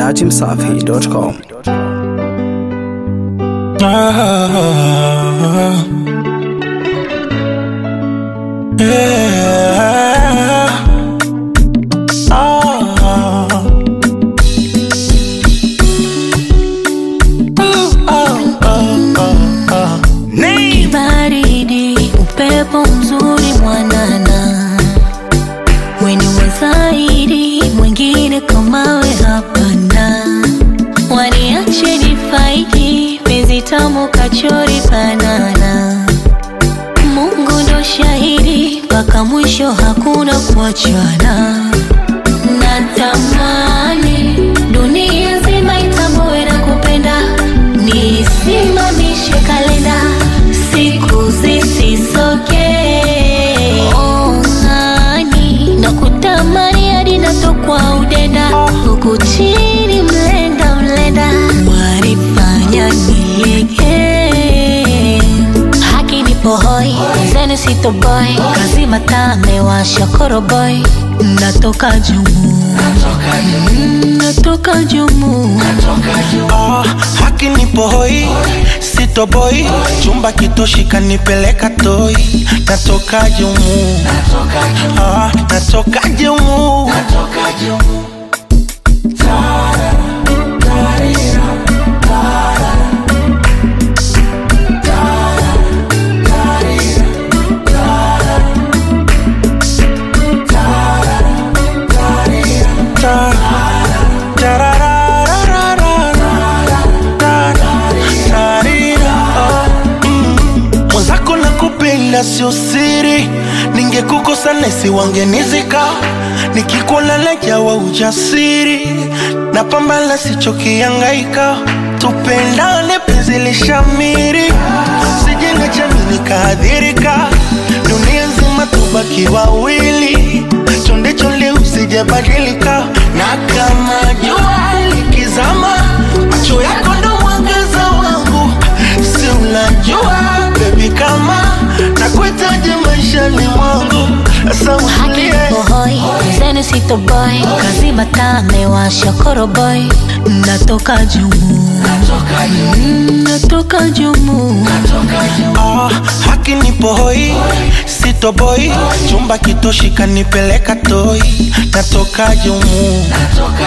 dachimsafi.com. Baridi, upepo mzuri mwanana, weni wazaidi, mwingine kama we hapana. Waniache nifaidi, penzi tamu kachori banana. Mungu ndo shahidi, mpaka mwisho hakuna kuachana. Natamani dunia nzima itambue na kupenda, nisimamishe kalenda, siku zisisoke. Ongani na kutamani hadi natokwa udenda, huku chini mlenda mlenda, wanifanya nilege. Haki nipo hoi, zenu sito boy, kazi matame washa koroboy. Natoka jumu, natoka jumu. Haki nipo hoi, sito boy, chumba kitoshi kanipeleka toi. Natoka jumu, natoka jumu. Mwenzako nakupenda sio siri, ningekukosa nesi wangenizika. Nikikuona najawa ujasiri, napambana sichoki hangaika. Tupendane penzi lishamiri, sijenge jamii nikahadhirika. Dunia nzima tubaki wawili, chonde chonde usije badilika. Na kama jua likizama, macho yako ndo mwangaza wangu. Si unajua baby kama nakuhitaji maishani mwangu. Haki nipo hoi, zenu sito boy, kazi matame washa koroboy. Natoka jumu, natoka jumu. Haki nipo hoi, sito boy, chumba kitoshi kanipeleka toi. Natoka jumu,